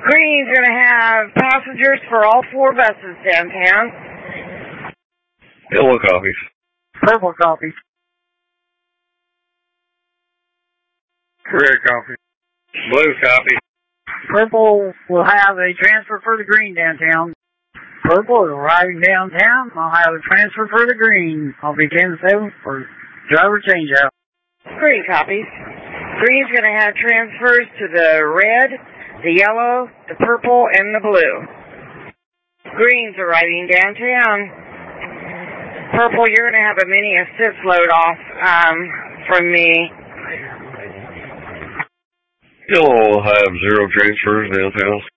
Green's going to have passengers for all 4 buses downtown. Yellow copies. Purple copies. Red copy. Blue copy. Purple will have a transfer for the green downtown. Purple is arriving downtown. I'll have a transfer for the green. I'll be 10-7 for driver changeout. Green copies. Green's going to have transfers to the red, the yellow, the purple, and the blue. Green's arriving downtown. Purple, you're going to have a mini assist load off from me. Yellow will have 0 transfers downtown.